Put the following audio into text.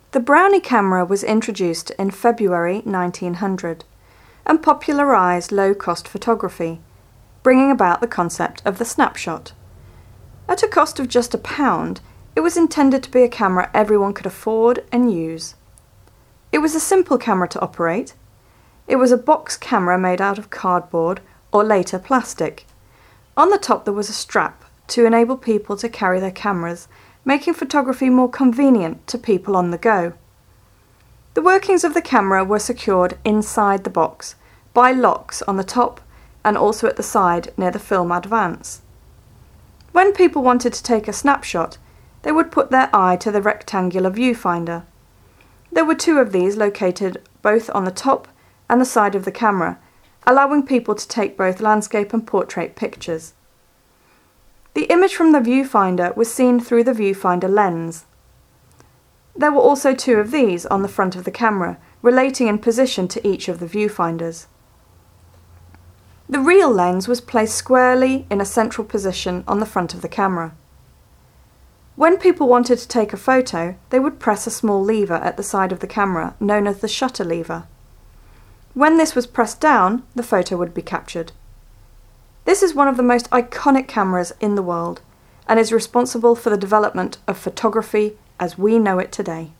The Brownie camera was introduced in February 1900 and popularised low-cost photography, bringing about the concept of the snapshot. At a cost of just £1, it was intended to be a camera everyone could afford and use. It was a simple camera to operate. It was a box camera made out of cardboard or later plastic. On the top there was a strap to enable people to carry their cameras, making photography more convenient to people on the go. The workings of the camera were secured inside the box by locks on the top and also at the side near the film advance. When people wanted to take a snapshot, they would put their eye to the rectangular viewfinder. There were 2 of these located both on the top and the side of the camera, allowing people to take both landscape and portrait pictures. The image from the viewfinder was seen through the viewfinder lens. There were also 2 of these on the front of the camera, relating in position to each of the viewfinders. The real lens was placed squarely in a central position on the front of the camera. When people wanted to take a photo, they would press a small lever at the side of the camera, known as the shutter lever. When this was pressed down, the photo would be captured. This is one of the most iconic cameras in the world and is responsible for the development of photography as we know it today.